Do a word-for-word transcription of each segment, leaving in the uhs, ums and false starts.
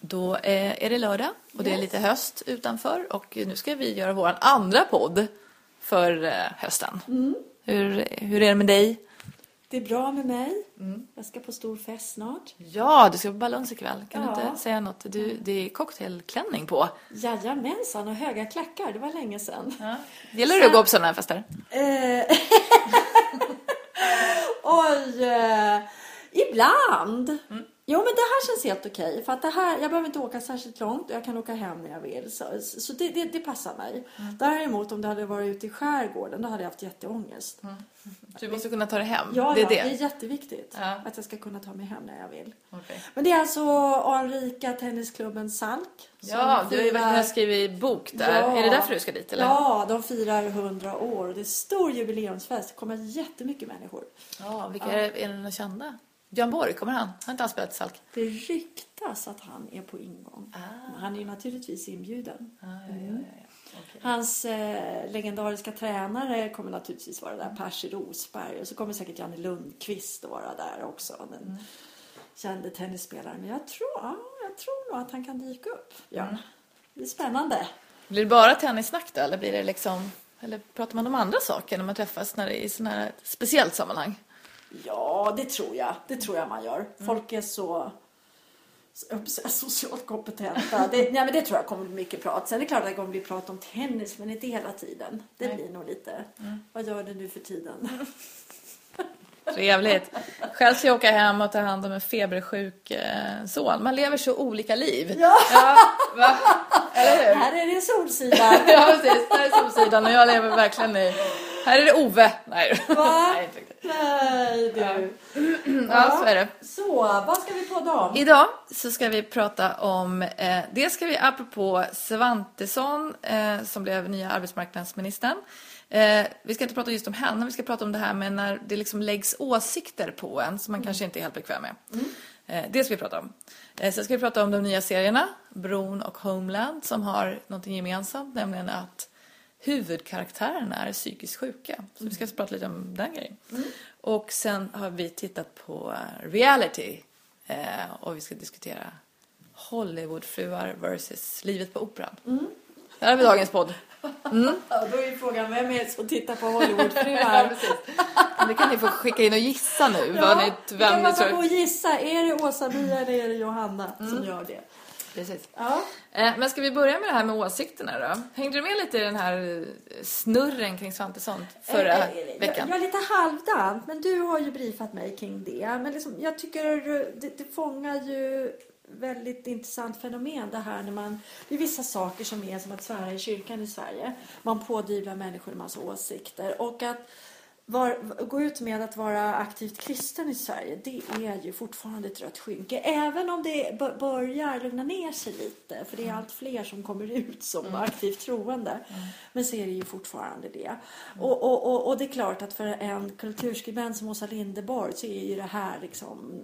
Då är, är det lördag och det är Yes. lite höst utanför. Och nu ska vi göra vår andra podd för eh, hösten. Mm. Hur, hur är det med dig? Det är bra med mig. Mm. Jag ska på stor fest snart. Ja, du ska på Balans ikväll. Kan Ja. du inte säga något? Du, det är cocktailklänning på. Jajamensan, och höga klackar. Det var länge sedan. Ja. Gillar du att gå på sådana här fester? Eh, Oj, eh, ibland. Mm. Jo, men det här känns helt okej. För att det här, jag behöver inte åka särskilt långt. Jag kan åka hem när jag vill. Så, så det, det, det passar mig. Mm. Däremot om det hade varit ute i skärgården, då hade jag haft jätteångest. Mm. Du måste kunna ta dig hem. Ja, det är ja, det. det är jätteviktigt. Ja. Att jag ska kunna ta mig hem när jag vill. Okay. Men det är alltså anrika tennisklubben Salk. Ja, som du har ju firar- varit skrivit bok där. Ja. Är det därför du ska dit, eller? Ja, de firar hundra år. Det är stor jubileumsfest. Det kommer jättemycket människor. Ja, vilka är, är det några kända? Björn Borg, kommer han? Har inte han spelat i Salk? Det ryktas att han är på ingång. Ah. Men han är ju naturligtvis inbjuden. Ah, ja, ja, ja, ja. Okay. Hans eh, legendariska tränare kommer naturligtvis vara där. Percy Rosberg. Och så kommer säkert Janne Lundqvist att vara där också. Den Mm. kände tennisspelaren. Men jag tror, ja, jag tror nog att han kan dyka upp. Ja. Mm. Det är spännande. Blir det bara tennissnack då? Eller blir det liksom... Eller pratar man om andra saker när man träffas när det är i sådana här speciellt sammanhang? Ja, det tror jag. Det tror jag man gör. Folk är så, så socialt kompetenta. Det, nej, men det tror jag kommer bli mycket prat. Sen är det klart att det kommer bli prat om tennis, men inte hela tiden. Det Nej. blir nog lite. Mm. Vad gör du nu för tiden? Trevligt. Själv ska jag åka hem och ta hand om en febersjuk eh, son. Man lever så olika liv. Ja, Ja, va? Eller hur? här är det solsidan. Ja, precis. Här är solsidan och jag lever verkligen i... Här är det Ove. Nej, Va? Nej inte riktigt. Nej, du. Ja, så är det. Så, vad ska vi podda om? Idag så ska vi prata om, eh, det ska vi apropå Svantesson eh, som blev nya arbetsmarknadsministern. Eh, vi ska inte prata just om henne, vi ska prata om det här med när det liksom läggs åsikter på en som man mm. kanske inte är helt bekväm med. Mm. Eh, det ska vi prata om. Eh, sen ska vi prata om de nya serierna, Bron och Homeland, som har någonting gemensamt, nämligen att huvudkaraktärerna är psykiskt sjuka. Så vi ska prata lite om den grejen. Mm. Och sen har vi tittat på reality. Eh, och vi ska diskutera Hollywoodfruar versus livet på operan. Mm. Där har vi dagens podd. Mm. Ja, då är ju frågan, vem är det som tittar på Hollywoodfruar? Ja, precis. Det kan ni få skicka in och gissa nu. Ja, vad ni, vem kan ni man tror. få gissa? Är det Åsa-Mia eller är det Johanna Mm. som gör det? Precis. Ja. Eh, men ska vi börja med det här med åsikterna då? Hängde du med lite i den här snurren kring Svantesson förra Eh, eh, veckan? Jag, jag är lite halvdant, men du har ju briefat mig kring det. Men liksom, jag tycker det, det fångar ju väldigt intressant fenomen det här när man, det är vissa saker som är som att svära i kyrkan i Sverige. Man pådyvlar människor en massa åsikter och att var, gå ut med att vara aktivt kristen i Sverige, det är ju fortfarande ett rött skynke. Även om det börjar lugna ner sig lite, för det är allt fler som kommer ut som mm. aktivt troende. Mm. Men så är det ju fortfarande det. Mm. Och, och, och, och det är klart att för en kulturskribent som Åsa Linderborg så är ju det här liksom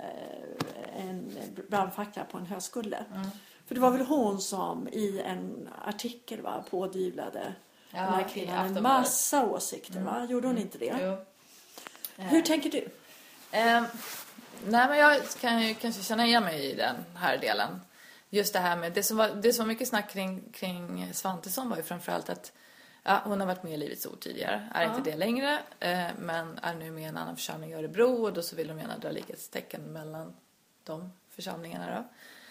en brandfackla på en höskulle. Mm. För det var väl hon som i en artikel va, pådyvlade Ja, den här kvinnan en massa åsikter, va? Gjorde hon inte det? Jo. Hur tänker du? Eh, nej, men jag kan ju kanske känna igen mig i den här delen. Just det här med, det som var, det som var mycket snack kring, kring Svantesson var ju framförallt att ja, hon har varit med i Livets Ord tidigare. Är ja. inte det längre, eh, men är nu med i en annan församling i Örebro. Och då så vill de gärna dra likhetstecken mellan de församlingarna då.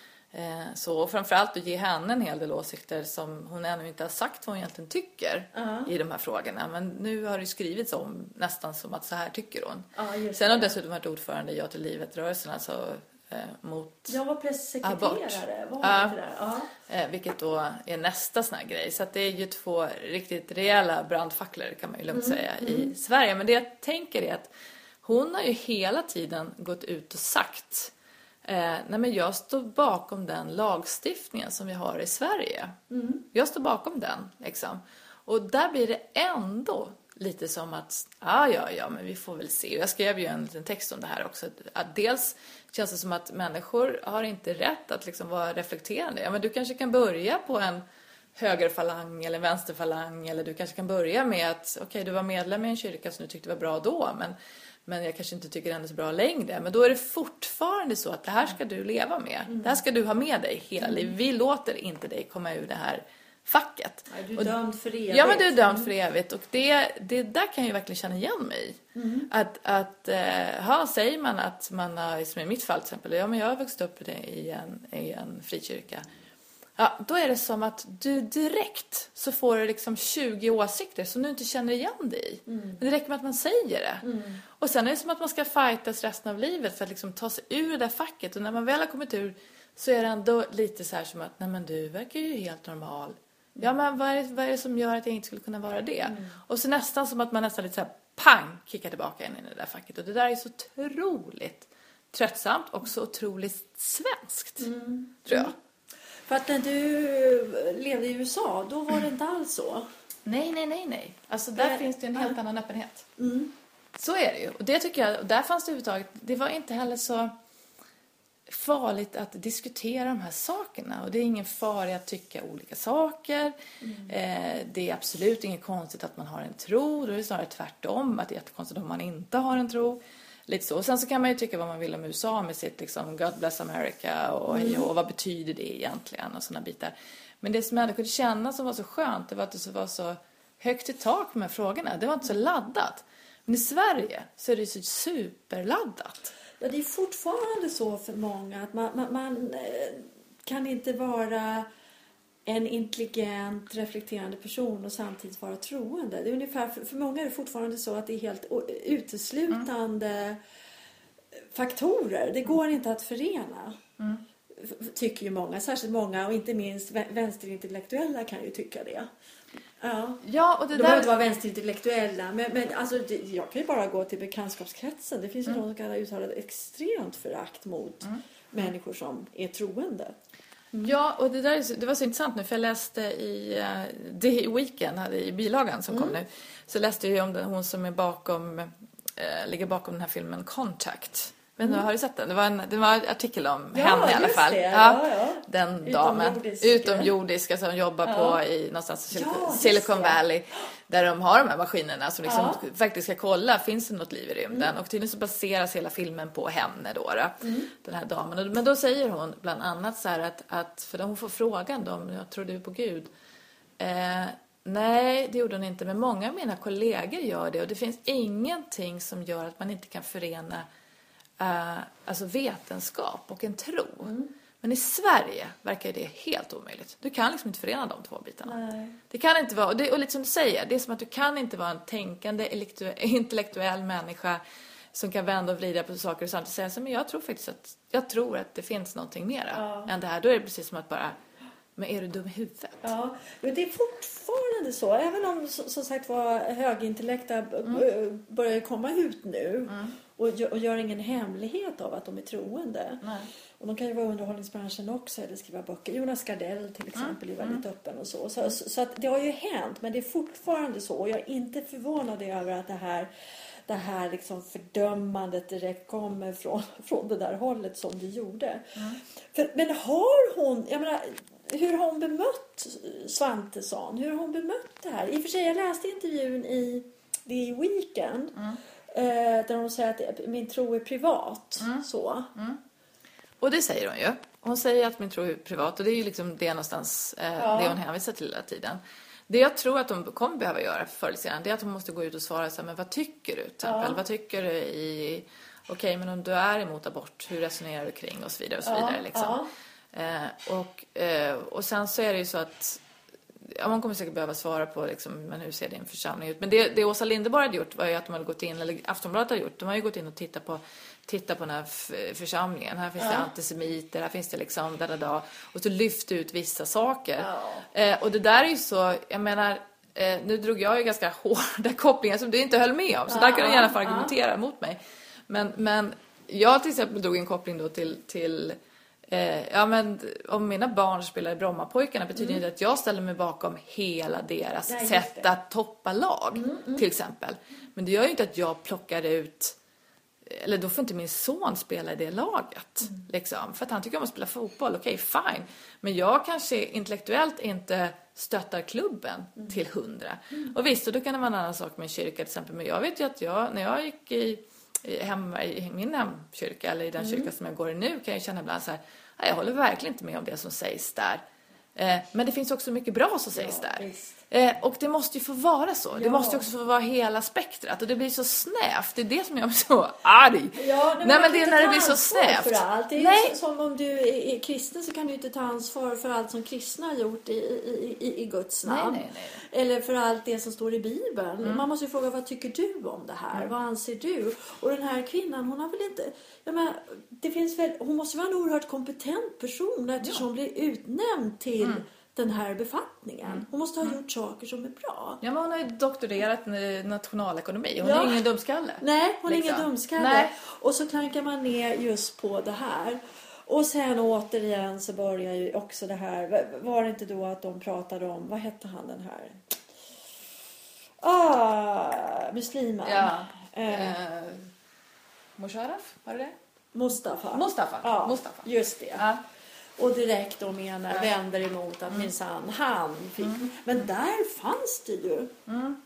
Så framförallt att ge henne en hel del åsikter som hon ännu inte har sagt vad hon egentligen tycker uh-huh. i de här frågorna. Men nu har det skrivits om nästan som att så här tycker hon. Uh, Sen har dessutom varit ordförande i Ja till livet-rörelsen, alltså eh, mot Jag var pressekreterare, var ja. det där? Uh-huh. eh, Vilket då är nästa sån här grej. Så att det är ju två riktigt rejäla brandfacklor kan man ju lugnt mm. säga mm. i Sverige. Men det jag tänker är att hon har ju hela tiden gått ut och sagt Eh, nej men jag står bakom den lagstiftningen som vi har i Sverige. Mm. Jag står bakom den. Liksom. Och där blir det ändå lite som att, ah, ja, ja, men vi får väl se. Jag skrev ju en liten text om det här också. Att dels känns det som att människor har inte rätt att liksom vara reflekterande. Ja, men du kanske kan börja på en högerfalang eller en vänsterfalang. Eller du kanske kan börja med att, okej, okay, du var medlem i en kyrka som du tyckte var bra då. Men men jag kanske inte tycker den är så bra längre. Men då är det fortfarande så att det här ska du leva med. Mm. Det här ska du ha med dig hela mm. livet. Vi låter inte dig komma ur det här facket. Ja, du är dömd för evigt. Ja, men du är dömd för evigt. Och det, det där kan jag ju verkligen känna igen mig i. Mm. Att, att eh, ha, säger man att man har, som i mitt fall till exempel, ja men jag har vuxit upp i en, i en frikyrka. Ja, då är det som att du direkt så får du liksom tjugo åsikter som du inte känner igen dig i. Mm. Men det räcker med att man säger det. Mm. Och sen är det som att man ska fightas resten av livet för att liksom ta sig ur det där facket. Och när man väl har kommit ur så är det ändå lite så här som att, nej men du verkar ju helt normal. Ja, men vad är, det, vad är det som gör att jag inte skulle kunna vara det? Mm. Och så nästan som att man nästan lite så här pang kickar tillbaka in i det där facket. Och det där är så otroligt tröttsamt och så otroligt svenskt, mm. tror jag. För att när du levde i U S A, då var det inte alls så. Nej, nej, nej, nej. Alltså där det, finns det en helt ja. annan öppenhet. Mm. Så är det ju. Och det tycker jag, och där fanns det överhuvudtaget, det var inte heller så farligt att diskutera de här sakerna. Och det är ingen fara att tycka olika saker. Mm. Eh, det är absolut inget konstigt att man har en tro. Det är snarare tvärtom, att det är jättekonstigt om man inte har en tro. Lite så. Och sen så kan man ju tycka vad man vill om U S A med sitt liksom God bless America och, mm. och vad betyder det egentligen och sådana bitar. Men det som jag kunde känna som var så skönt, det var att det var så högt i tak med de här frågorna. Det var inte så laddat. Men i Sverige så är det så superladdat. Ja, det är fortfarande så för många att man, man, man kan inte vara en intelligent, reflekterande person och samtidigt vara troende. Det är ungefär, för, för många är det fortfarande så att det är helt uteslutande mm. faktorer. Det går inte att förena. Mm. Tycker ju många, särskilt många och inte minst vänsterintellektuella kan ju tycka det. Ja, ja och det de där... behöver inte vara vänsterintellektuella. Men, men alltså, det, jag kan ju bara gå till bekantskapskretsen. Det finns ju mm. någon som kan uttala extremt förakt mot mm. människor som är troende. Mm. Ja, och det, där är, det var så intressant nu. För jag läste i uh, The Weekend, hade i bilagan som mm. kom nu. Så läste jag ju om den, hon som är bakom, uh, ligger bakom den här filmen Contact. Men mm. har du sett den? Det var en, det var en artikel om ja, henne i alla fall. Det. Ja, ja, ja. Den damen. Utomjordiska som jobbar ja. på i någonstans i Silicon, ja, Silicon Valley. Där de har de här maskinerna som liksom ja. faktiskt ska kolla, finns det något liv i rymden? Mm. Och tydligen så baseras hela filmen på henne då. då mm. Den här damen. Men då säger hon bland annat så här att, att för hon får frågan då, om jag tror du på Gud. Eh, nej, det gjorde hon inte. Men många av mina kollegor gör det. Och det finns ingenting som gör att man inte kan förena Uh, alltså vetenskap och en tro. Mm. Men i Sverige verkar det helt omöjligt. Du kan liksom inte förena de två bitarna. Nej. Det kan inte vara, och, det, och lite som du säger, det är som att du kan inte vara en tänkande intellektuell människa som kan vända och vrida på saker och samtidigt säga så, men jag tror faktiskt att jag tror att det finns någonting mera ja. än det här. Då är det precis som att bara, men är du dum i huvudet? Ja, men det är fortfarande så. Även om som sagt var högintellekta mm. börjar komma ut nu mm. och, och gör ingen hemlighet av att de är troende. Nej. Och de kan ju vara i underhållningsbranschen också eller skriva böcker. Jonas Gardell till exempel mm. är väldigt mm. öppen och så. Så, så, så att det har ju hänt, men det är fortfarande så. Och jag är inte förvånad över att det här det här liksom fördömandet direkt kommer från, från det där hållet som det gjorde. Mm. För, men har hon, jag menar, hur har hon bemött Svantesson? Hur har hon bemött det här? I och för sig, jag läste intervjun i The Weekend mm. eh, där hon säger att min tro är privat. Mm. Så. Mm. Och det säger hon ju. Hon säger att min tro är privat och det är ju liksom det någonstans eh, ja. det hon hänvisar till hela tiden. Det jag tror att de kommer behöva göra förr eller senare, det är att de måste gå ut och svara så här, men vad tycker du till exempel? Ja. Vad tycker du i, okej okay, men om du är emot abort, hur resonerar du kring och så vidare och så vidare liksom. Ja. Eh, och, eh, och sen så är det ju så att ja, man kommer säkert behöva svara på liksom, men hur ser din församling ut? Men det, det Åsa Linderborg hade gjort var ju att de hade gått in, eller Aftonbladet har gjort, de har ju gått in och tittat på titta på den här f- församlingen. Här finns ja. det antisemiter, här finns det liksom da, da, da, och så lyft ut vissa saker. Ja. Eh, och det där är ju så, jag menar, eh, nu drog jag ju ganska hårda kopplingar som du inte höll med om. Så ja. där kan du gärna få argumentera ja. mot mig. Men, men jag till exempel drog en koppling då till, till eh, ja men om mina barn spelar i Brommapojkarna betyder mm. det att jag ställer mig bakom hela deras ja, sätt att toppa lag mm, mm. till exempel. Men det gör ju inte att jag plockar ut, eller då får inte min son spela i det laget. Mm. Liksom, för att han tycker om att spela fotboll. Okej, okay, fine. Men jag kanske intellektuellt inte stöttar klubben mm. till hundra. Mm. Och visst, och då kan det vara en annan sak med en kyrka till exempel. Men jag vet ju att jag, när jag gick i, hemma i min hemkyrka eller i den mm. kyrka som jag går i nu kan jag känna ibland så här, jag håller verkligen inte med om det som sägs där. Eh, men det finns också mycket bra som sägs ja, där. Eh, och det måste ju få vara så. Ja. Det måste ju också få vara hela spektrat. Och det blir så snävt. Det är det som jag blir så arg. Ja, nej, nej men det är när det blir så snävt. För allt. Det är nej. Så, som om du är kristen så kan du inte ta ansvar för allt som kristna har gjort i, i, i, i Guds namn. Nej, nej, nej. Eller för allt det som står i Bibeln. Mm. Man måste ju fråga, vad tycker du om det här? Mm. Vad anser du? Och den här kvinnan, hon har väl inte... Jag menar, det finns väl, hon måste vara en oerhört kompetent person eftersom ja. hon blir utnämnd till... Mm. den här befattningen. Hon måste ha gjort saker som är bra. Ja, men hon har ju doktorerat i nationalekonomi. Hon ja. är ingen dumskalle. Nej, hon liksom. är ingen dumskalle. Nej. Och så klankar man ner just på det här. Och sen återigen så börjar ju också det här. Var det inte då att de pratade om, vad hette han den här? Ah, muslimen. Ja. Eh. Eh. Musharraf, var det det? Mustafa. Mustafa. Ja, Mustafa. just det. Ja. Och direkt då menar, ja. vänder emot att mm. minsann han fick. Mm. Men där fanns det ju mm.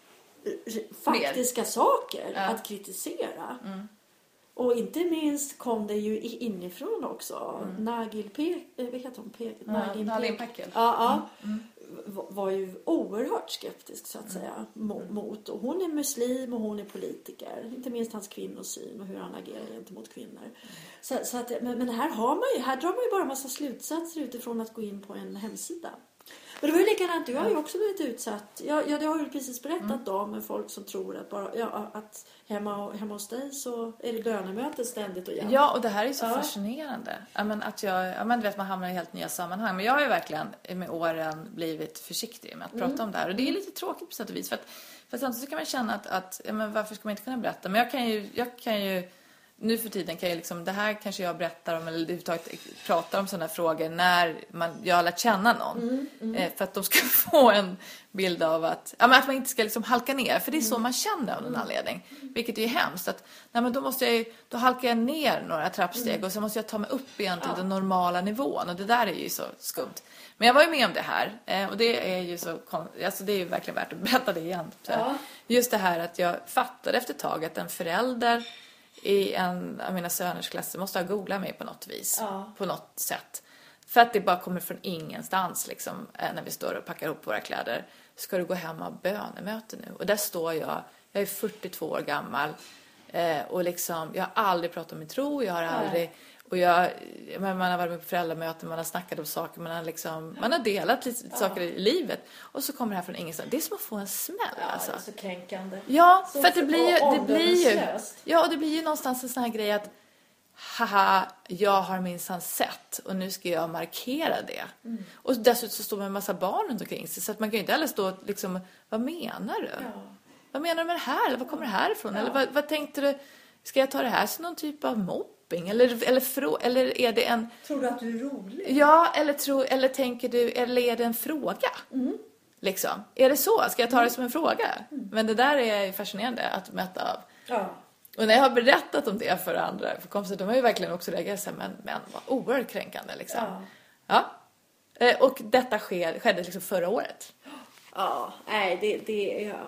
faktiska Mer. saker ja. att kritisera. Mm. Och inte minst kom det ju inifrån också. Mm. Nagil Pek, vad heter hon? Pek, ja, Nagil Nagil Pekel. Ja, ja. Mm. Var ju oerhört skeptisk så att säga mm. mot. Och hon är muslim och hon är politiker. Inte minst hans kvinnosyn och hur han agerar gentemot kvinnor. Mm. Så, så att, men, men här, har man ju, här drar man ju bara en massa slutsatser utifrån att gå in på en hemsida. Men det var ju likadant, du har ju också blivit utsatt. Ja, ja det har ju precis berättat mm. om med folk som tror att, bara, ja, att hemma, hemma hos dig så är det bönemöten ständigt och jämt. Ja, och det här är så ja. fascinerande. Ja, men att jag, ja, men, vet, man hamnar i helt nya sammanhang. Men jag har ju verkligen med åren blivit försiktig med att prata mm. om det här. Och det är lite tråkigt på sätt och vis. För, att, för samtidigt så kan man känna att, att ja, men varför ska man inte kunna berätta? Men jag kan ju... Jag kan ju nu för tiden kan jag liksom, det här kanske jag berättar om eller överhuvudtaget pratar om sådana frågor när man, jag har lärt känna någon. Mm, mm. Eh, för att de ska få en bild av att, ja, men att man inte ska liksom halka ner. För det är så man känner av någon mm. anledning. Vilket är ju hemskt. Att, nej, men då, måste jag, då halkar jag ner några trappsteg mm. och så måste jag ta mig upp igen till ja. den normala nivån. Och det där är ju så skumt. Men jag var ju med om det här. Eh, och det är ju så, alltså det är ju verkligen värt att berätta det igen. Så ja. Just det här att jag fattade efter ett tag att en förälder i en av mina söners klasser måste ha googlat mig på något vis. Ja. På något sätt. För att det bara kommer från ingenstans liksom, när vi står och packar ihop våra kläder. Ska du gå hem och ha bönemöte nu? Och där står jag. Jag är fyrtiotvå år gammal. Eh, och liksom, jag har aldrig pratat om min tro. Jag har aldrig... Och jag, man har varit med på föräldramöten, man har snackat om saker, man har, liksom, man har delat lite ja. saker i livet. Och så kommer det här från ingenstans. Det är som att få en smäll. Ja, alltså. Det är så kränkande. Ja, så för att det blir ju... Det blir ju ja, och det blir ju någonstans en sån här grej att haha, jag har minsann sett och nu ska jag markera det. Mm. Och dessutom så står man en massa barn runt omkring sig. Så att man kan ju inte heller stå liksom, vad menar du? Ja. Vad menar du med det här? Eller vad kommer det här ifrån? Ja. Eller vad, vad tänkte du? Ska jag ta det här som någon typ av mobb? Eller, eller, frå, eller är det en... Tror du att du är rolig? Ja, eller, tro, eller tänker du... Eller är det en fråga? Mm. Liksom. Är det så? Ska jag ta det som en fråga? Mm. Men det där är fascinerande att mäta av. Ja. Och när jag har berättat om det för andra, för kompisar, de har ju verkligen också reagerat så här, men, men vad oerhört kränkande liksom. Ja. Ja. Och detta sker, skedde liksom förra året. Ja, nej, det, det är...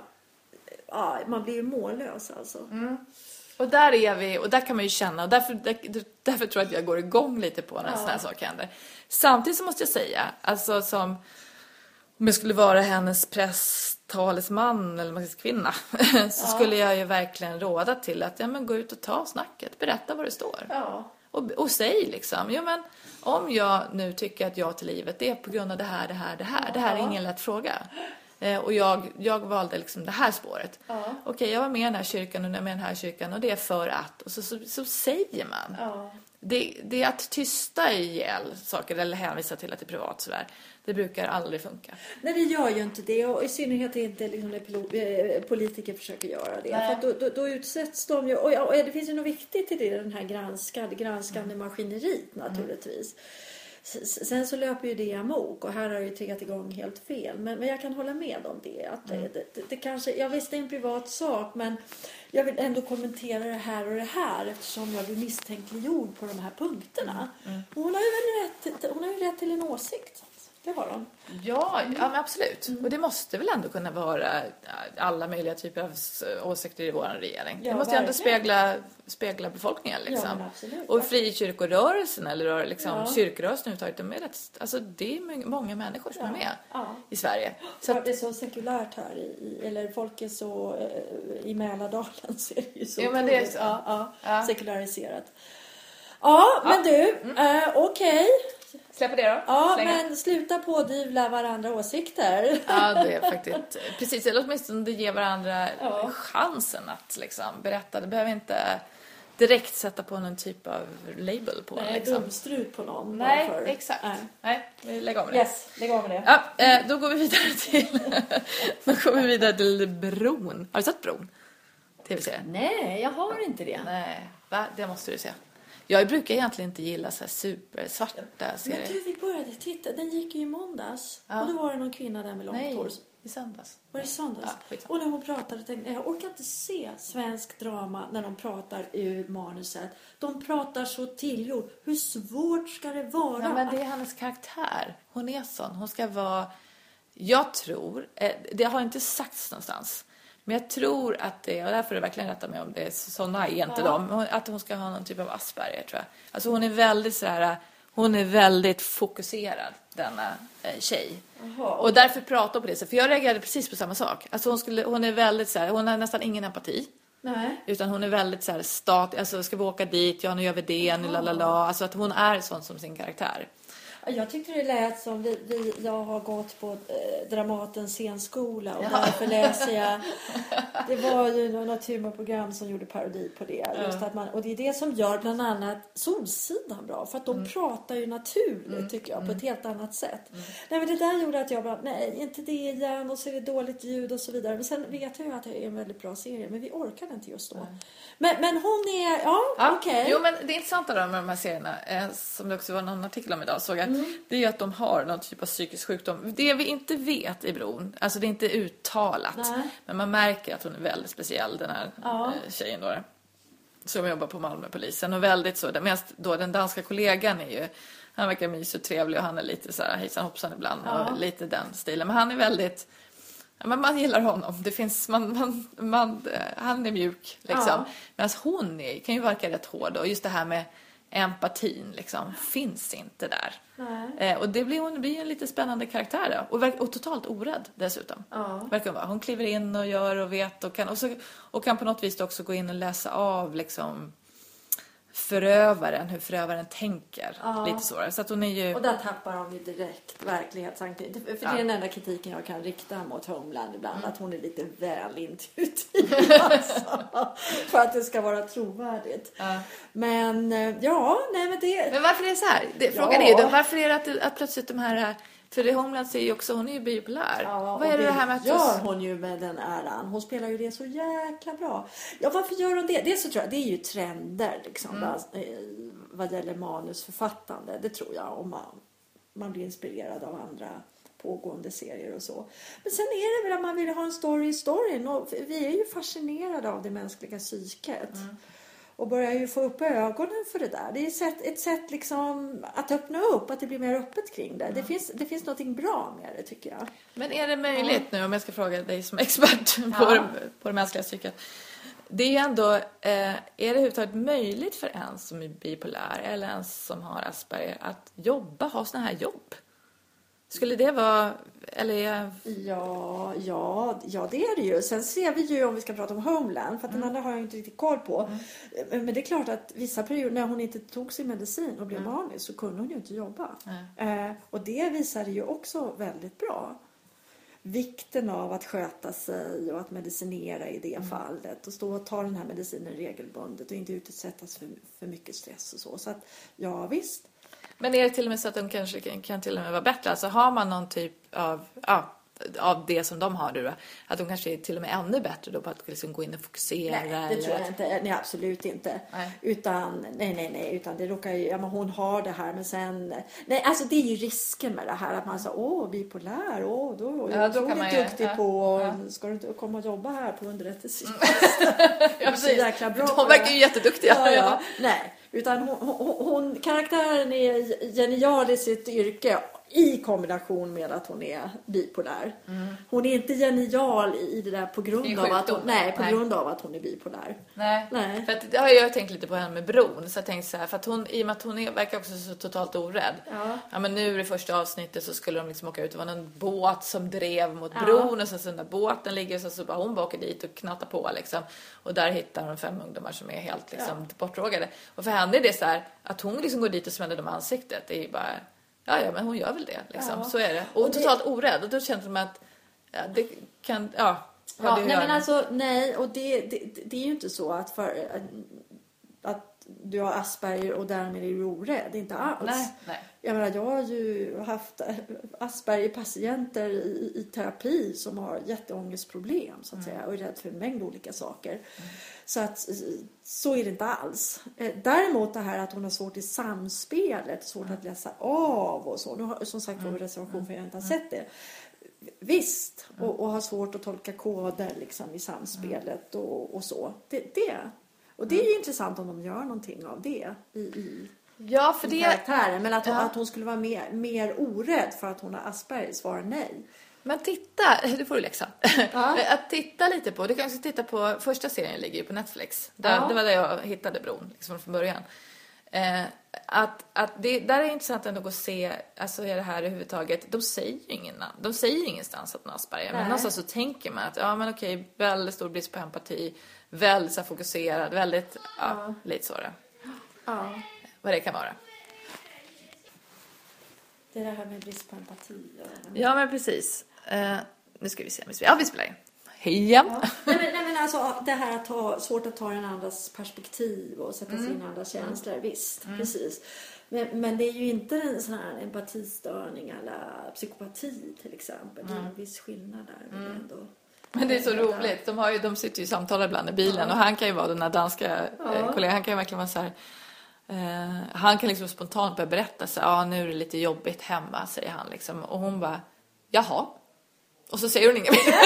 Ja, man blir ju mållös alltså. Mm. Och där är vi, och där kan man ju känna, och därför, där, därför tror jag att jag går igång lite på när ja. sådana här saker händer. Samtidigt så måste jag säga, alltså som om jag skulle vara hennes presstalesman eller man kvinna, så ja. skulle jag ju verkligen råda till att ja, men gå ut och ta snacket, berätta vad det står. Ja. Och, och säg liksom, ja men om jag nu tycker att jag till livet, det är på grund av det här, det här, det här, ja. det här är ingen lätt fråga. Eh, och jag, jag valde liksom det här spåret. Ja. Okej, okay, jag var med i den här kyrkan och nu är jag med i den här kyrkan och det är för att. Och så, så, så säger man. Ja. Det, det är att tysta ihjäl saker eller hänvisa till att det är privat sådär. Det brukar aldrig funka. Nej, det gör ju inte det. Och i synnerhet inte liksom när politiker försöker göra det. Nej. För att då, då, då utsätts de ju... Och, och det finns ju något viktigt i det, den här granskade, granskande mm. maskineriet naturligtvis. Mm. Sen så löper ju det amok och här har ju triggat igång helt fel. Men, men jag kan hålla med om det. Att mm. det, det, det kanske, jag visste det är en privat sak men jag vill ändå kommentera det här och det här eftersom jag blir misstänkliggjord på de här punkterna. Mm. Mm. Och hon har ju väl rätt, hon har ju rätt till en åsikt. Det har de. Ja, ja men absolut. Mm. Och det måste väl ändå kunna vara alla möjliga typer av åsikter i vår regering. Ja, det måste ju ändå spegla, spegla befolkningen. Liksom. Ja, absolut, och frikyrkorörelsen eller liksom, ja. kyrkorörelsen överhuvudtaget, de är rätt, alltså, det är många människor som ja. är med ja. i Sverige. Så att, det är så sekulärt här, i, eller folk är så, i Mälardalen så är det ju så, ja, men det är så. Ja, ja, ja. sekulariserat. Ja, men ja. du, mm. eh, okej. Okay. Släpper det då? Ja, Slänga. Men sluta pådyvla varandra åsikter. Ja, det är faktiskt precis. Eller åtminstone det ger varandra ja. chansen att liksom berätta. Det behöver inte direkt sätta på någon typ av label på. Nej, liksom. dumstrut på någon. Nej, varför? exakt. Nej. Nej, vi lägger av med det. Yes, lägg av med det. Ja, eh, då går vi vidare till då går vi vidare till Bron. Har du sett Bron? T V-serien? Nej, jag har inte det. Nej, va? Det måste du se. Jag brukar egentligen inte gilla så här supersvarta serier. Men du, vi började titta. Den gick ju i måndags. Ja. Och då var det någon kvinna där med långt hår. Nej, i söndags. Var det i söndags? Ja, och när hon pratade tänkte jag, jag orkar inte se svensk drama när de pratar ur manuset. De pratar så tillgjort. Hur svårt ska det vara? Ja, men det är hennes karaktär. Hon är sån. Hon ska vara... Jag tror... Det har inte sagts någonstans. Men jag tror att det, och därför är det verkligen rätta mig om det är såna är inte ja. de, att hon ska ha någon typ av Asperger, tror jag. Alltså hon är väldigt så här, hon är väldigt fokuserad, denna eh, tjej. Aha. Och därför pratar hon på det sättet, för jag reagerade precis på samma sak. Alltså hon skulle, hon är väldigt så här, hon har nästan ingen empati. Nej. Utan hon är väldigt så här stat, alltså ska vi åka dit, ja nu gör vi det, nu lalala. Alltså att hon är sån som sin karaktär. Jag tyckte det lät som vi, vi, jag har gått på eh, Dramatens scenskola och ja. därför läser jag. Det var ju något humorprogram som gjorde parodi på det. Ja. Just att man, och det är det som gör bland annat Solsidan bra. För att de mm. pratar ju naturligt mm. tycker jag på ett helt annat sätt. Mm. Nej, men det där gjorde att jag bara, nej inte det igen och så är det dåligt ljud och så vidare. Men sen vet jag ju att det är en väldigt bra serie. Men vi orkade inte just då. Mm. Men, men hon är, ja, ja okej. Okay. Jo, men det är intressant då med de här serierna, eh, som det också var någon artikel om idag, såg jag. Mm. Det är ju att de har någon typ av psykisk sjukdom. Det vi inte vet i Bron, alltså det är inte uttalat. Nej. Men man märker att hon är väldigt speciell, den här ja. eh, tjejen då. Som jobbar på Malmöpolisen. Och väldigt så, medan då den danska kollegan är ju, han verkar mysig och trevlig och han är lite så här hejsan hoppsan ibland. Ja. Och lite den stilen. Men han är väldigt... Ja, men man gillar honom. Det finns, man, man, man, han är mjuk liksom. Ja. Medan hon är, kan ju verka rätt hård. Och just det här med empatin liksom, finns inte där. Eh, och det blir, hon blir en lite spännande karaktär då. Och, verk, och totalt orädd dessutom. Ja. Verkar vara. Hon kliver in och gör och vet. Och kan, och så, och kan på något vis också gå in och läsa av liksom... förövaren, hur förövaren tänker. Ja. Lite så. Så att hon är ju... Och där tappar hon ju direkt verklighetsanknytning. För ja. Det är den enda kritiken jag kan rikta mot Homeland ibland. Mm. Att hon är lite väl intuitiv. Alltså, för att det ska vara trovärdigt. Ja. Men ja, nej men det... Men varför är det så här? Det, frågan ja. är ju då, varför är det att, att plötsligt de här... För det Homeland säger ju också, hon är ju bipolär. Ja, vad är det, det här med att... gör hon ju med den äran. Hon spelar ju det så jäkla bra. Ja, varför gör hon det? Det så tror jag, det är ju trender liksom. Mm. Där, vad gäller manusförfattande. Det tror jag, om man, man blir inspirerad av andra pågående serier och så. Men sen är det väl att man vill ha en story i storyn. Och vi är ju fascinerade av det mänskliga psyket. Mm. Och börjar ju få upp ögonen för det där. Det är ett sätt, ett sätt liksom att öppna upp. Att det blir mer öppet kring det. Mm. Det, finns, det finns något bra med det tycker jag. Men är det möjligt ja. nu om jag ska fråga dig som expert ja. på, på det mänskliga psyket. Det är ju ändå, eh, är det överhuvudtaget möjligt för en som är bipolär eller en som har Asperger att jobba, ha såna här jobb? Skulle det vara, eller... Ja, ja, ja, det är det ju. Sen ser vi ju, om vi ska prata om Homeland, för att mm. den andra har jag inte riktigt koll på. Mm. Men det är klart att vissa perioder när hon inte tog sin medicin och blev mm. manisk så kunde hon ju inte jobba. Mm. Eh, och det visade ju också väldigt bra. Vikten av att sköta sig och att medicinera i det mm. fallet. Och stå och ta den här medicinen regelbundet och inte utsättas för, för mycket stress och så. Så att, ja visst. Men är det till och med så att de kanske kan, kan till och med vara bättre? Alltså har man någon typ av, ja, av det som de har då, att de kanske är till och med ännu bättre då på att liksom gå in och fokusera? Nej, det tror jag att... inte. Nej, absolut inte. Nej. Utan, nej, nej, nej. Utan det råkar ju, ja men hon har det här men sen, nej alltså det är ju risken med det här att man säger, åh bipolär, åh då, ja, då kan man ju duktig ja. på, ja. ska du inte komma och jobba här på underrättelsetjänst? Ja, så jäkla bra. De verkar ju jätteduktiga. Ja, ja. Nej. Utan hon, hon, hon, karaktären är genial i sitt yrke I kombination med att hon är bipolär. Mm. Hon är inte genial i det där på grund av att hon, nej, på nej. grund av att hon är bipolär. Nej, nej. För att, det har jag tänkt lite på henne med bron. Så jag tänkte så här, för att hon, i och med att hon är, verkar också så totalt orädd. Ja. Ja, men nu i det första avsnittet så skulle de liksom åka ut. Det var någon båt som drev mot ja. bron. Och så, så när båten ligger så, så bara hon bara åker dit och knattar på liksom. Och där hittar de fem ungdomar som är helt liksom ja. bortrågade. Och för henne är det så här, att hon liksom går dit och smäller dem i ansiktet. Det är ju bara... Ja, ja, men hon gör väl det, liksom. Ja. Så är det. Och, och det... totalt orädd. Och då känns det som att ja, det kan, ja. ja nej, men alltså, nej, och det, det, det är ju inte så att, för, att du har Asperger och därmed är du orädd. Inte alls. Nej, nej. Jag menar, jag har ju haft Asperger-patienter i, i terapi som har jätteångestproblem, så att mm. säga. Och är rädd för en mängd olika saker. Mm. Så att så är det inte alls. Däremot det här att hon har svårt i samspelet, svårt mm. att läsa av och så. Nu har, som sagt, får vi reservation för jag inte har sett det. Visst. Mm. Och, och har svårt att tolka koder liksom, i samspelet och, och så. Det, det. Och det är ju mm. intressant om de gör någonting av det i, i ja, för det... karaktären. Men att hon, ja. att hon skulle vara mer, mer orädd för att hon har Asperger svarar nej. Men titta, det får du läxa. Ja. Att titta lite på, du kan också titta på, första serien ligger ju på Netflix. Där, ja. Det var där jag hittade bron liksom från början. Eh, att, att det där är intressant ändå att se, alltså är det här överhuvudtaget, de säger ju ingen, de säger ingenstans att man har Asperger. Men någonstans så tänker man att, ja men okej, väldigt stor brist på empati, väldigt så fokuserad, väldigt, ja, ja. lite så det. Ja. Vad det kan vara. Det är det här med brist på empati. Ja, men precis. Uh, nu ska vi se. Ja, vi spelar in. Hej igen. Ja. Nej, men, nej, men alltså det här att ha svårt att ta en andras perspektiv och sätta sig mm. in i andras känslor. Mm. Visst, mm. precis. Men, men det är ju inte en sån här empatistörning eller psykopati till exempel. Mm. Det är en viss skillnad där. Mm. Ändå. Men det är så roligt. De, har ju, de sitter ju i samtal ibland i bilen. Ja. Och han kan ju vara den här danska ja. kollegan. Han kan ju verkligen vara så här... Uh, han kan liksom spontant börja berätta så ja ah, nu är det lite jobbigt hemma, säger han liksom. Och hon bara, jaha. Och så säger hon inget mer.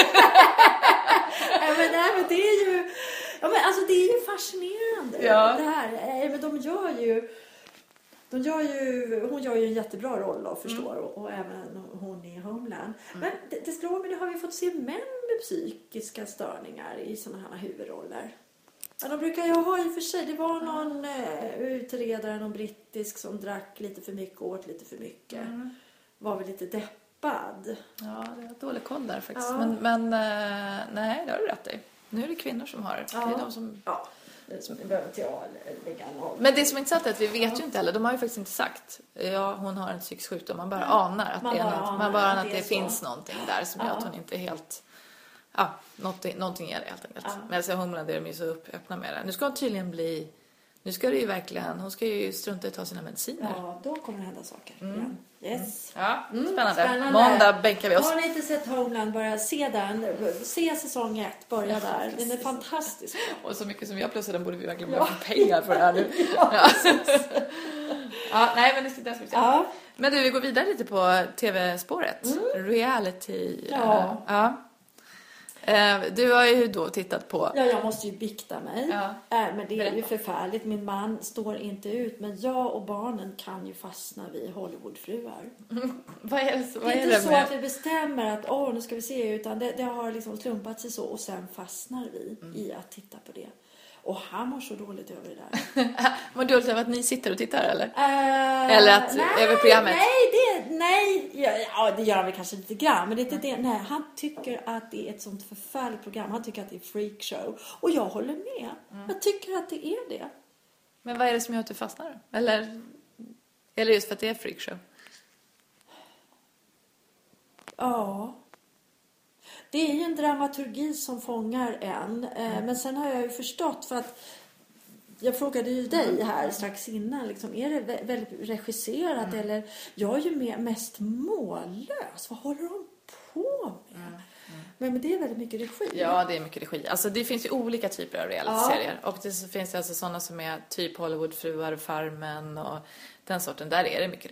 Ja, men, nej, men det är ju ja, men alltså det är ju fascinerande ja. det här. Men de gör ju de gör ju hon gör ju en jättebra roll då, förstår mm. och, och även hon i Homeland. Mm. Men det, det slår mig, det har vi fått se män med psykiska störningar i sådana här huvudroller. Ja, de brukar ju ha i och för sig. Det var någon eh, utredare, någon brittisk som drack lite för mycket och åt lite för mycket. Mm. Var väl lite deppad. Ja, det var dålig koll där faktiskt. Ja. Men, men eh, nej, det har du rätt i. Nu är det kvinnor som har det. Ja. Det är de som... Ja, som behöver inte jag lägga någon. Men det som är intressant är att vi vet ja. ju inte heller. De har ju faktiskt inte sagt. Ja, hon har en psykisk sjukdom. Man bara ja. anar att man det, är något, man bara anar att det, det finns någonting där som ja. gör att hon inte är helt... Ja, någonting, någonting är det helt enkelt. Ja. Men alltså Homeland är de ju så upp, öppna med det. Nu ska hon tydligen bli... Nu ska det ju verkligen... Hon ska ju strunta i att ta sina mediciner. Ja, då kommer det hända saker. Mm. Yes. Mm. Ja, mm, spännande. spännande. Måndag bänkar vi oss. Har ni inte sett Homeland, börja se den. Se säsong ett, börja där. Den är fantastisk. Och så mycket som jag plussar, den borde vi verkligen börja ja. få pengar för det här nu. ja, ja. ja, nej men det ska vi se. Ja. Men du, vi går vidare lite på tv-spåret. Mm. Reality. Ja. Ja. Du har ju då tittat på... Ja, jag måste ju bikta mig. Ja. Men det är Berätta. ju förfärligt. Min man står inte ut. Men jag och barnen kan ju fastna vid Hollywoodfruar. Mm. Vad är det, vad det är inte inte det så att vi bestämmer att åh, nu ska vi se. Utan det, det har liksom slumpat sig så. Och sen fastnar vi mm. i att titta på det. Och han mår så dåligt över det där. Mår dåligt över att ni sitter och tittar, eller? Uh, eller att, nej, över programmet? Nej, det, nej. Ja, det gör han väl kanske lite grann. Men det är inte det. Nej, han tycker att det är ett sånt förfärligt program. Han tycker att det är freakshow. Och jag håller med. Mm. Jag tycker att det är det. Men vad är det som gör att du fastnar? Eller, eller just för att det är freakshow? Ja. Det är ju en dramaturgi som fångar en. Mm. Men sen har jag ju förstått, för att jag frågade ju dig här strax innan. Liksom, är det väldigt regisserat? Mm. Eller jag är ju mest mållös. Vad håller de på med? Mm. Mm. Men, men det är väldigt mycket regi. Ja, det är mycket regi. Alltså det finns ju olika typer av reality-serier. Ja. Och det så finns det alltså sådana som är typ Hollywoodfruar, Farmen och den sorten. Där är det mycket regi.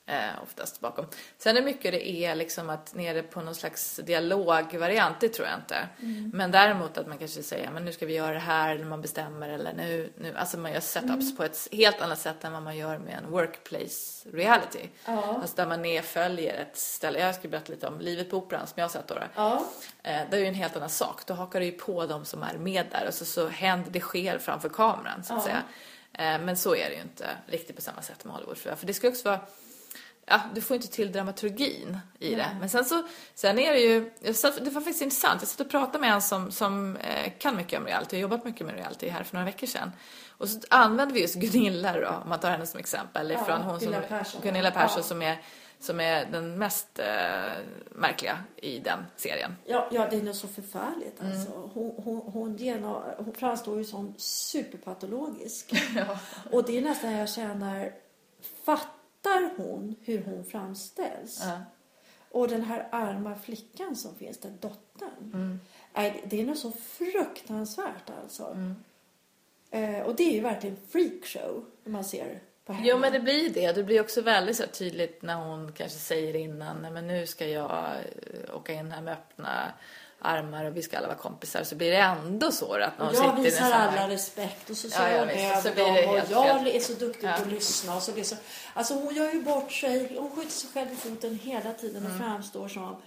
Eh, oftast bakom. Sen är mycket det är liksom att nere på någon slags dialogvariant, det tror jag inte. Mm. Men däremot att man kanske säger, men nu ska vi göra det här, eller man bestämmer, eller nu, nu alltså man gör setups mm. på ett helt annat sätt än vad man gör med en workplace reality. Ja. Alltså där man nedföljer ett ställe. Jag ska berätta lite om Livet på Operan som jag har sett då. då. Ja. Eh, det är ju en helt annan sak. Då hakar du ju på dem som är med där och så, så händer det sker framför kameran så att ja. säga. Eh, men så är det ju inte riktigt på samma sätt med Hollywood. För, för det ska också vara ja, du får inte till dramaturgin i det. Mm. Men sen så sen är det ju jag satt, det var faktiskt intressant. Jag satt och pratade med en som som eh, kan mycket om reality. Jag har jobbat mycket med reality här för några veckor sedan. Och så använde vi just Gunilla då, om man tar henne som exempel ja, ifrån hon Gunilla som Persson, Gunilla Persson ja. som är som är den mest eh, märkliga i den serien. Ja, ja det är nog så förfärligt alltså. Mm. Hon hon hon, genom, hon framstår ju som superpatologisk. ja. Och det är nästan jag känner fatt hon hur hon framställs. Ja. Och den här arma flickan som finns där, dottern. Mm. Är, det är nog så fruktansvärt alltså. Mm. Eh, och det är ju verkligen freakshow när man ser på henne. Jo, men det blir det. Det blir också väldigt så tydligt när hon kanske säger innan, nej men nu ska jag åka in här med öppna armar och vi ska alla vara kompisar, så blir det ändå så att någon jag visar alla respekt och så säger ja, hon över så dem och jag helt... är så duktig ja. på att lyssna och så blir så, alltså hon gör ju bort sig, hon skjuter sig själv i foten hela tiden och mm. framstår som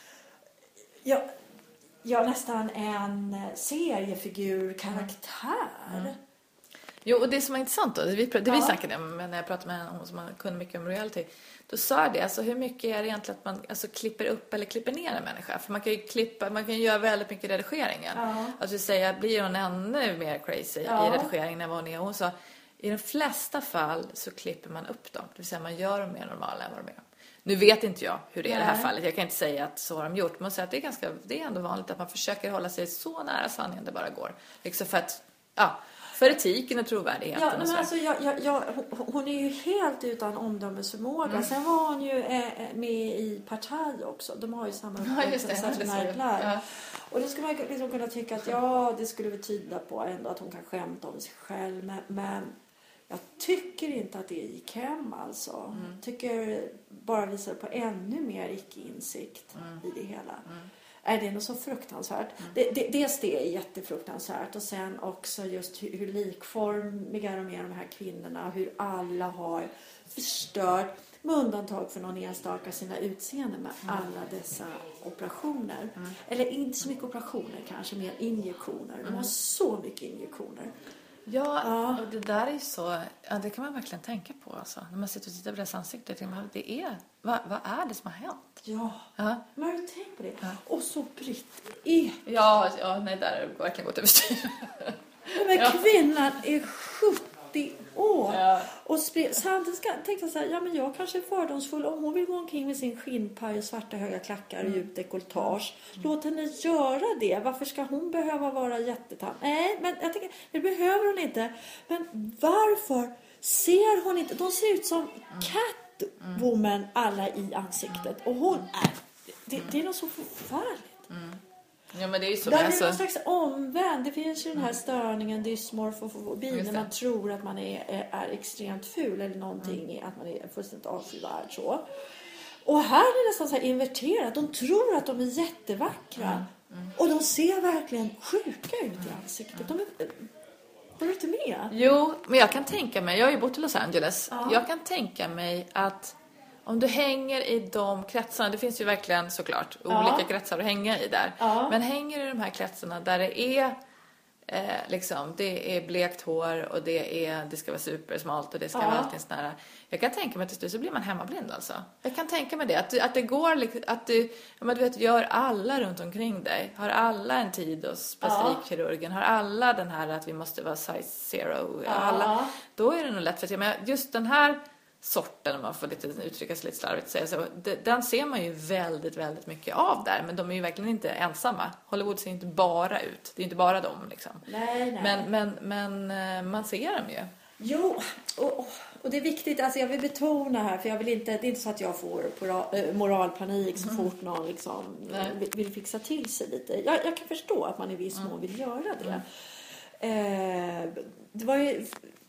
ja, ja, nästan en seriefigur karaktär. Mm. Jo, och det som är intressant då, det vi, det ja. vi snackade om när jag pratade med hon som kunde mycket om reality, då sa det, alltså hur mycket är det egentligen att man alltså, klipper upp eller klipper ner en människa? För man kan ju klippa, man kan ju göra väldigt mycket i redigeringen. Ja. Alltså säga, blir hon ännu mer crazy ja. i redigeringen än vad hon är? Hon sa, i de flesta fall så klipper man upp dem, det vill säga man gör dem mer normala än vad de är. Nu vet inte jag hur det är i det här fallet. Jag kan inte säga att så har de gjort. Men att det är ganska, det är ändå vanligt att man försöker hålla sig så nära sanningen det bara går. Liksom för att, ja, för etiken och trovärdigheten. Ja, men alltså, jag, jag, jag, hon är ju helt utan omdömesförmåga. Mm. Sen var hon ju eh, med i Partaj också. De har ju samma uppväxt. Ja, och då ska man liksom kunna tycka att ja, det skulle väl tyda på ändå att hon kan skämta om sig själv. Men, men jag tycker inte att det gick hem alltså. Mm. Jag tycker bara visar på ännu mer icke-insikt mm. i det hela. Mm. Är det något så fruktansvärt? Mm. Det, det, dels det är jättefruktansvärt. Och sen också just hur, hur likformiga de är, de här kvinnorna. Hur alla har förstört, med undantag för någon enstaka, sina utseenden med mm. alla dessa operationer. Mm. Eller inte så mycket operationer, kanske mer injektioner. De har mm. så mycket injektioner. Ja, ja, och det där är så, ja, det kan man verkligen tänka på alltså. När man sitter och tittar på deras ansikte, det är, vad, vad är det som har hänt? Ja, ja. Men har du tänkt på det? Ja. Och så Britt Ek. Ja, ja, nej, där har det verkligen gått överstyr. Men ja. Kvinnan är sjuttio år. Ja. Och spre- samtidigt tänkte jag så här, ja men jag kanske är fördomsfull om hon vill gå omkring med sin skinnpaj och svarta höga klackar och djupt dekolletage. Mm. Låt henne göra det. Varför ska hon behöva vara jättetam? Nej, men jag tänker, det behöver hon inte. Men varför ser hon inte? De ser ut som Catwoman alla i ansiktet. Och hon är, det, det är något så förfärligt. Mm. Ja, men det är ju så. Det är alltså någon slags omvänd. Det finns ju den här störningen, dysmorfofobi, när man tror att man är, är, är extremt ful eller någonting, mm. att man är fullständigt avskyvärd så. Och här är det nästan så här inverterat. De tror att de är jättevackra. Mm. Mm. Och de ser verkligen sjuka ut i ansiktet. De är, var du inte med? Jo, men jag kan tänka mig, jag har ju bott i Los Angeles. Ja. Jag kan tänka mig att om du hänger i de kretsarna, det finns ju verkligen såklart ja. olika kretsar att hänga i där. Ja. Men hänger i de här kretsarna där det är eh, liksom, det är blekt hår och det är det ska vara supersmalt och det ska ja. vara allting sån här. Jag kan tänka mig att till slut så blir man hemmablind alltså. Jag kan tänka mig det att, att det går att du, men du vet, gör alla runt omkring dig. Har alla en tid hos plastikkirurgen, har alla den här att vi måste vara size zero. Ja. Alla, då är det nog lätt för att jag menar, just den här sorten, om man får lite uttrycka sig lite slarvigt säga så, den ser man ju väldigt, väldigt mycket av där, men de är ju verkligen inte ensamma. Hollywood ser inte bara ut, det är inte bara dem liksom. Nej, nej. Men, men, men man ser dem ju. Jo, och, och det är viktigt, alltså jag vill betona här, för jag vill inte, det är inte så att jag får moralpanik så fort någon liksom vill, vill fixa till sig lite. Jag, jag kan förstå att man i viss mån vill göra det. Mm. Eh, det var ju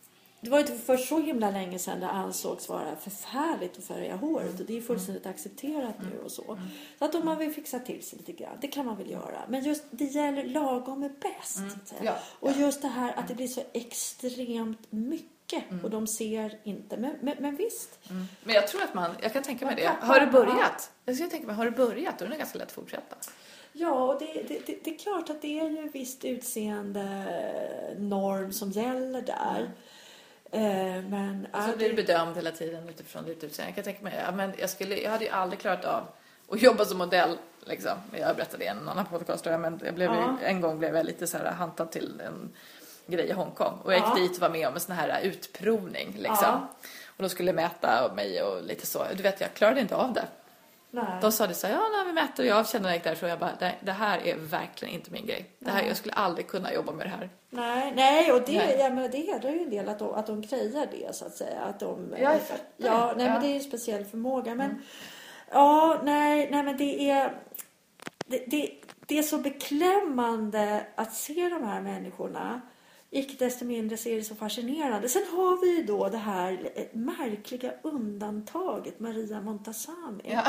det var inte för så himla länge sedan det ansågs vara förfärligt att färga håret. Mm. Och det är fullständigt mm. accepterat nu och så. Mm. Så att om man vill fixa till sig lite grann, det kan man väl göra. Men just det gäller lagom är bäst. Mm. Ja. Och just det här att det blir så extremt mycket. Mm. Och de ser inte. Men, men, men visst. Mm. Men jag tror att man, jag kan tänka mig det. Har du börjat? Jag ska tänka mig, har du börjat? Då är det ganska lätt att fortsätta. Ja, och det, det, det, det är klart att det är ju en visst utseende norm som gäller där. Mm. Eh, men så blir du bedömd hela tiden utifrån ditt utseende. Jag kan tänka mig, ja, men jag, skulle, jag hade ju aldrig klarat av att jobba som modell. Liksom. Jag berättade i en annan podcast, men jag blev, ja. en gång blev jag lite så här hantad till en grej i Hongkong. Och jag gick ja. dit och var med om en sån här utprovning. Liksom. Ja. Och de skulle mäta mig och lite så. Du vet, jag klarade inte av det. Nej. De sa det så här, ja, när vi mäter och jag kände när jag gick därifrån, jag bara, det, det här är verkligen inte min grej. Det här, jag skulle aldrig kunna jobba med det här. Nej, nej och det, nej. Ja, men det hedrar ju en del att de, att de grejar det, så att säga. Att de, ja, ja, nej, ja. men det är ju en speciell förmåga. Men, mm. ja, nej, nej, men det är, det, det, det är så beklämmande att se de här människorna. Icke desto mindre så är det så fascinerande. Sen har vi ju då det här märkliga undantaget Maria Montazami. Ja.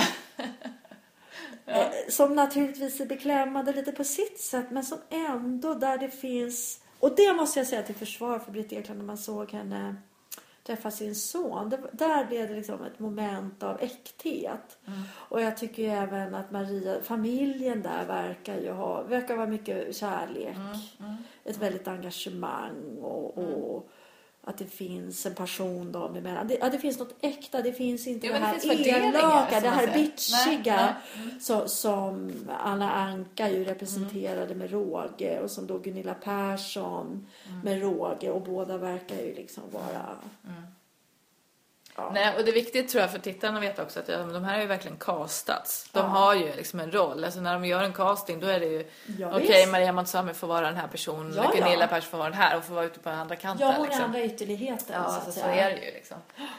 ja. Som naturligtvis är beklämmande lite på sitt sätt. Men som ändå där det finns... Och det måste jag säga till försvar för Britt Ekland när man såg henne träffa sin son. Det, där blev det liksom ett moment av äkthet. Mm. Och jag tycker ju även att Maria, familjen där verkar ju ha, verkar vara mycket kärlek. Mm. Mm. Ett väldigt engagemang och, och mm. att det finns en passion dem emellan. Det, ja, det finns något äkta, det finns inte jo, det här det elaka, det här bitchiga mm. så, som Anna Anka ju representerade mm. med råge och som då Gunilla Persson mm. med råge och båda verkar ju liksom vara... Mm. Ja. Nej, och det är viktigt tror jag för tittarna att veta också att de här har ju verkligen castats. De ja. har ju liksom en roll. Alltså när de gör en casting då är det ju ja, okej, okay, Maria Montazami får vara den här personen. Ja, Gunilla ja. Persson får vara den här och får vara ute på den andra kanten. Ja, hon liksom. är andra ytterligheten. Ja, så, alltså, så är det ju liksom.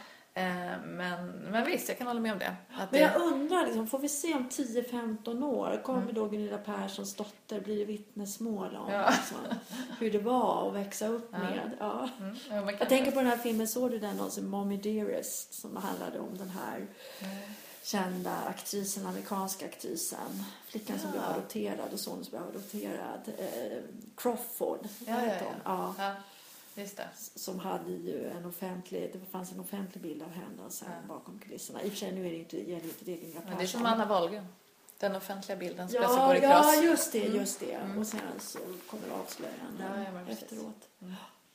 Men, men visst, jag kan hålla med om det. Att men jag det... undrar, liksom, får vi se om tio femton år kommer mm. då Gunilla Perssons dotter blir det vittnesmål om ja. liksom, hur det var att växa upp ja. med. Ja. Mm. Ja, jag tänker på den här filmen, såg du den alltså, Mommy Dearest, som handlade om den här mm. kända aktrisen, amerikanska aktrisen, flickan ja. som blev adopterad och sonen som blev adopterad, eh, Crawford. Ja, ja, ja. ja. ja. Just det. Som hade ju en offentlig, det fanns en offentlig bild av henne och sen ja. bakom kulisserna. I och för sig nu är det inte, gäller inte det Gunilla Persson. Men det är som Anna Wahlgren. Den offentliga bilden som ja, går i ja, kross. Ja, just det, just det. Mm. Och sen så kommer avslöjanden ja, efteråt. Mm.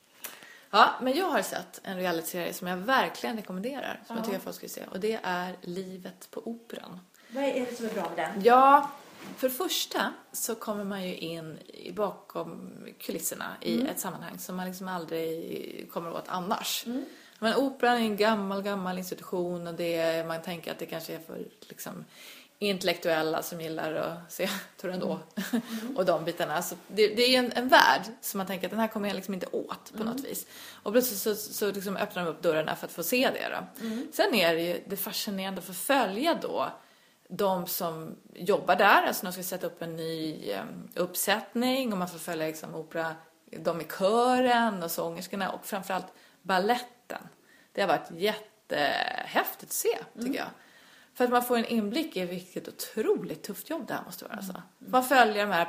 Ja, men jag har sett en realityserie som jag verkligen rekommenderar. Som ja. jag tycker att folk ska se. Och det är Livet på Operan. Vad är det som är bra med den? Ja, för första så kommer man ju in bakom kulisserna i mm. ett sammanhang som man liksom aldrig kommer åt annars. Mm. Men operan är en gammal, gammal institution och det är, man tänker att det kanske är för liksom, intellektuella som gillar att se Turandot mm. och de bitarna. Så det, det är en, en värld som man tänker att den här kommer jag liksom inte åt på mm. något vis. Och plötsligt så, så, så liksom öppnar de upp dörrarna för att få se det då. Mm. Sen är det ju det fascinerande att få följa då de som jobbar där, alltså de ska sätta upp en ny um, uppsättning och man får följa liksom opera, de i kören och sångerskorna och framförallt balletten. Det har varit jättehäftigt att se, tycker mm. jag. För att man får en inblick i vilket otroligt tufft jobb det här måste vara. Alltså. Mm. Man följer de här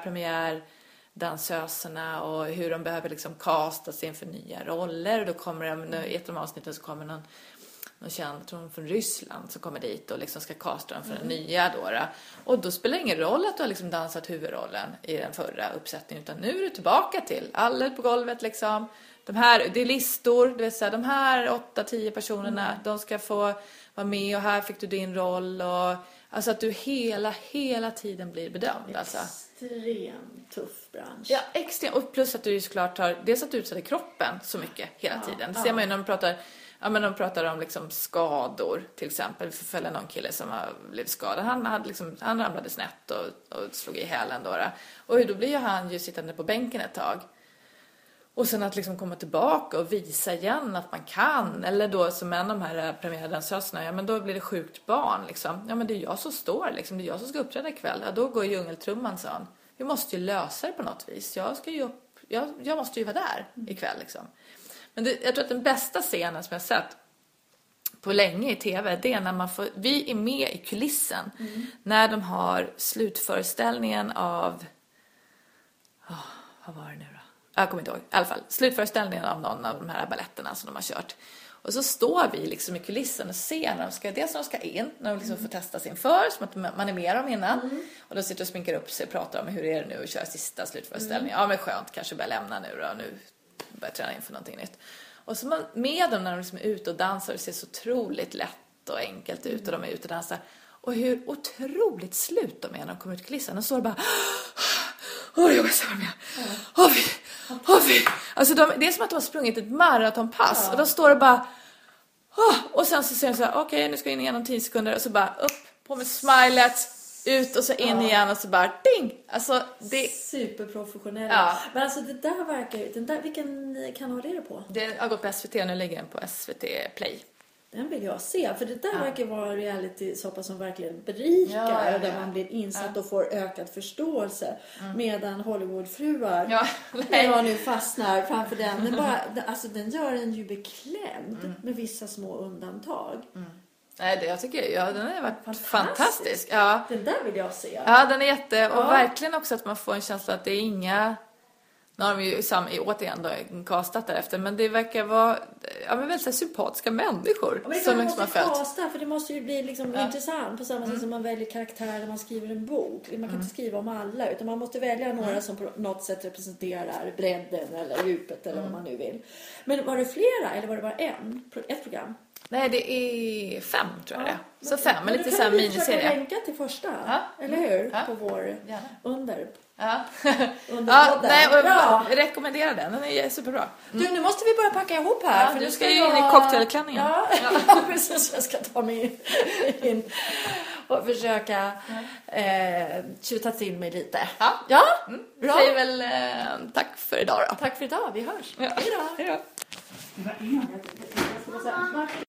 premiärdansöserna och hur de behöver liksom castas inför nya roller. Och då kommer de, i ett av de avsnitten så kommer någon någon känd, tror hon, från Ryssland som kommer dit och liksom ska casta dem för den mm. nya då, då. Och då spelar det ingen roll att du har liksom dansat huvudrollen i den förra uppsättningen, utan nu är du tillbaka till alla på golvet liksom. De här, det är listor, det vill säga de här åtta, tio personerna, mm. de ska få vara med och här fick du din roll och alltså att du hela, hela tiden blir bedömd. Alltså. Extremt tuff bransch. Ja, extremt. Och plus att du såklart har, dels att du utsätter kroppen så mycket hela ja, tiden. Det ser ja. man ju när de pratar, ja men de pratar om liksom skador till exempel. Vi får följa någon kille som har blivit skadad. Han, hade liksom, han ramlade snett och, och slog i hälen då, då. Och då blir ju han ju sittande på bänken ett tag. Och sen att liksom komma tillbaka och visa igen att man kan. Eller då som en av de här premiärdansöserna. Ja men då blir det sjukt barn liksom. Ja men det är jag som står liksom. Det är jag som ska uppträda ikväll. Ja då går djungeltrumman, sa han. Vi måste ju lösa det på något vis. Jag ska ju upp. Jag, jag måste ju vara där ikväll liksom. Men det, jag tror att den bästa scenen som jag sett på länge i tv, det är när man får, vi är med i kulissen mm. när de har slutföreställningen av oh, vad var det nu då? Jag kommer inte ihåg. I alla fall, slutföreställningen av någon av de här balletterna som de har kört. Och så står vi liksom i kulissen och ser när de ska, dels när de ska in, när de liksom mm. får testa sin för, som att man är med dem innan. Mm. Och då sitter och sminkar upp sig och pratar om hur är det nu att köra sista slutföreställningen. Mm. Ja men skönt, kanske börja lämna nu då, nu börjar träna inför någonting nytt. Och så man, med dem när de liksom är ute och dansar, det ser så otroligt lätt och enkelt ut och de är ute och dansar. Och hur otroligt slut de är när de kommer ut i kulissen. Och så är det bara... Åh, jag måste vara med. Åh, vi... Åh, vi... Alltså, de, det är som att de har sprungit ett maratonpass. Ja. Och de står och bara... Åh, och sen så säger de så här, okej, okay, nu ska jag in igen om tio sekunder. Och så bara upp, på med smilet, ut och så in ja. igen. Och så bara, ding! Alltså, det... Superprofessionella. Ja. Men alltså, det där verkar... Den där, vilken kanal är det på? Det har gått på S V T, nu ligger den på S V T Play. Den vill jag se, för det där ja. verkar vara reality så pass som verkligen berikar ja, ja, ja. där man blir insatt ja. och får ökad förståelse mm. medan Hollywoodfruar ja, när jag nu fastnar framför den den, bara, alltså, den gör en ju beklämd mm. med vissa små undantag. Mm. Nej, det jag tycker ja, den har varit fantastisk. fantastisk. Ja. Den där vill jag se. Ja, den är jätte ja. och verkligen också att man får en känsla att det är inga. Nu har de ju sam, återigen då kastat därefter. Men det verkar vara ja, men väldigt sympatiska människor. Ja, men det som man måste liksom kasta, för det måste ju bli liksom ja. intressant. På samma sätt mm. som man väljer karaktärer när man skriver en bok. Man kan mm. inte skriva om alla. Utan man måste välja några mm. som på något sätt representerar bredden eller djupet. Eller mm. vad man nu vill. Men var det flera eller var det bara en? Ett program? Nej, det är fem tror jag ja. det. Så fem, men lite så här miniserie. Men du kan länka till första, ja. eller hur? Ja. På vår Gärna. under. Ja, under ja nej, och jag rekommenderar den. Den är superbra. Mm. Du, nu måste vi börja packa ihop här. Ja, för du du ska ska ju in i cocktailklänningen. Ja, ja. precis. Jag ska ta mig in och försöka eh, tjuta till mig lite. Ja, ja? Mm. Bra. Säger väl eh, tack för idag då. Tack för idag, vi hörs. Ja. Hej då. Hej då.